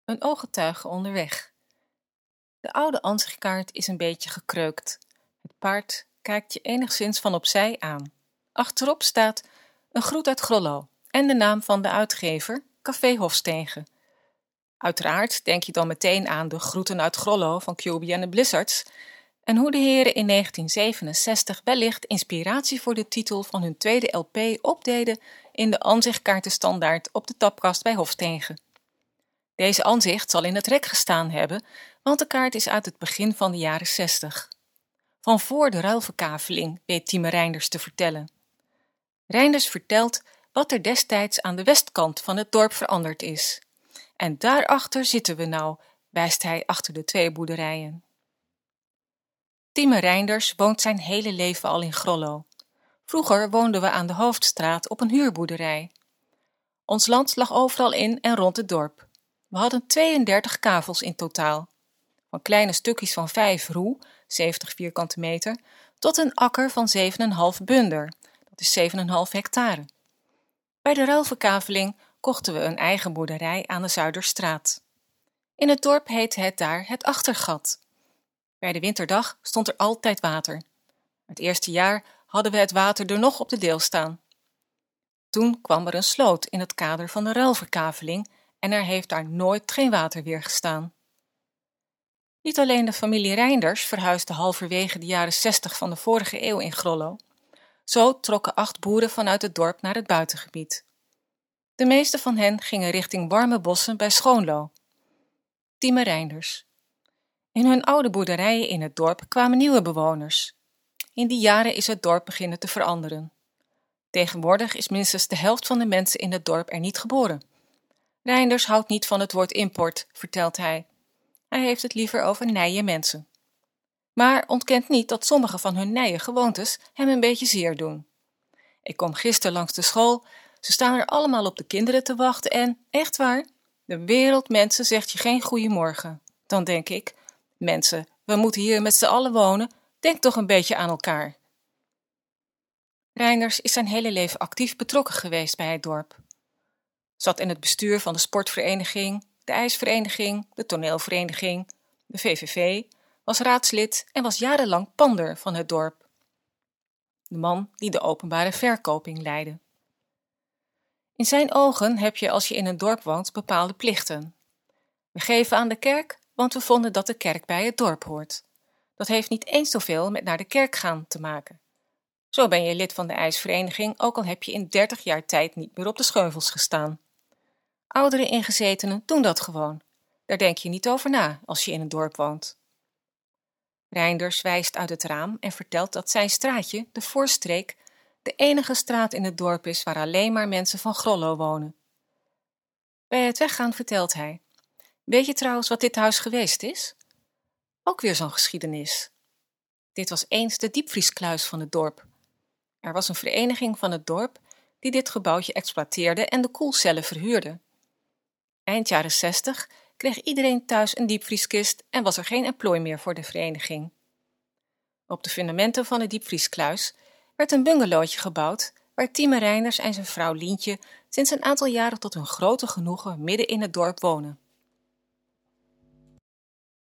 Een ooggetuige onderweg. De oude ansichtkaart is een beetje gekreukt. Het paard kijkt je enigszins van opzij aan. Achterop staat een groet uit Grollo en de naam van de uitgever, Café Hofstegen. Uiteraard denk je dan meteen aan de groeten uit Grollo van QB en de Blizzards en hoe de heren in 1967 wellicht inspiratie voor de titel van hun tweede LP opdeden in de ansichtkaartenstandaard op de tapkast bij Hofstegen. Deze aanzicht zal in het rek gestaan hebben, want de kaart is uit het begin van de jaren 60. Van voor de ruilverkaveling weet Tieme Reinders te vertellen. Reinders vertelt wat er destijds aan de westkant van het dorp veranderd is. En daarachter zitten we nou, wijst hij achter de 2 boerderijen. Tieme Reinders woont zijn hele leven al in Grollo. Vroeger woonden we aan de Hoofdstraat op een huurboerderij. Ons land lag overal in en rond het dorp. We hadden 32 kavels in totaal. Van kleine stukjes van 5 roe, 70 vierkante meter, tot een akker van 7,5 bunder, dat is 7,5 hectare. Bij de ruilverkaveling kochten we een eigen boerderij aan de Zuiderstraat. In het dorp heette het daar het Achtergat. Bij de winterdag stond er altijd water. Het eerste jaar hadden we het water er nog op de deel staan. Toen kwam er een sloot in het kader van de ruilverkaveling en er heeft daar nooit geen water weer gestaan. Niet alleen de familie Reinders verhuisde halverwege de jaren 60 van de vorige eeuw in Grollo. Zo trokken 8 boeren vanuit het dorp naar het buitengebied. De meeste van hen gingen richting warme bossen bij Schoonlo. Tieme Reinders. In hun oude boerderijen in het dorp kwamen nieuwe bewoners. In die jaren is het dorp beginnen te veranderen. Tegenwoordig is minstens de helft van de mensen in het dorp er niet geboren. Reinders houdt niet van het woord import, vertelt hij. Hij heeft het liever over nije mensen. Maar ontkent niet dat sommige van hun nije gewoontes hem een beetje zeer doen. Ik kom gisteren langs de school, ze staan er allemaal op de kinderen te wachten en, echt waar, de wereld mensen zegt je geen goeiemorgen. Dan denk ik, mensen, we moeten hier met z'n allen wonen, denk toch een beetje aan elkaar. Reinders is zijn hele leven actief betrokken geweest bij het dorp. Zat in het bestuur van de sportvereniging, de ijsvereniging, de toneelvereniging, de VVV, was raadslid en was jarenlang pander van het dorp. De man die de openbare verkoping leidde. In zijn ogen heb je als je in een dorp woont bepaalde plichten. We geven aan de kerk, want we vonden dat de kerk bij het dorp hoort. Dat heeft niet eens zoveel met naar de kerk gaan te maken. Zo ben je lid van de ijsvereniging, ook al heb je in 30 jaar tijd niet meer op de scheuvels gestaan. Oudere ingezetenen doen dat gewoon. Daar denk je niet over na als je in een dorp woont. Reinders wijst uit het raam en vertelt dat zijn straatje, de Voorstreek, de enige straat in het dorp is waar alleen maar mensen van Grollo wonen. Bij het weggaan vertelt hij: weet je trouwens wat dit huis geweest is? Ook weer zo'n geschiedenis. Dit was eens de diepvrieskluis van het dorp. Er was een vereniging van het dorp die dit gebouwtje exploiteerde en de koelcellen verhuurde. Eind jaren 60 kreeg iedereen thuis een diepvrieskist en was er geen emplooi meer voor de vereniging. Op de fundamenten van de diepvrieskluis werd een bungalowtje gebouwd waar Tieme Reinders en zijn vrouw Lientje sinds een aantal jaren tot hun grote genoegen midden in het dorp wonen.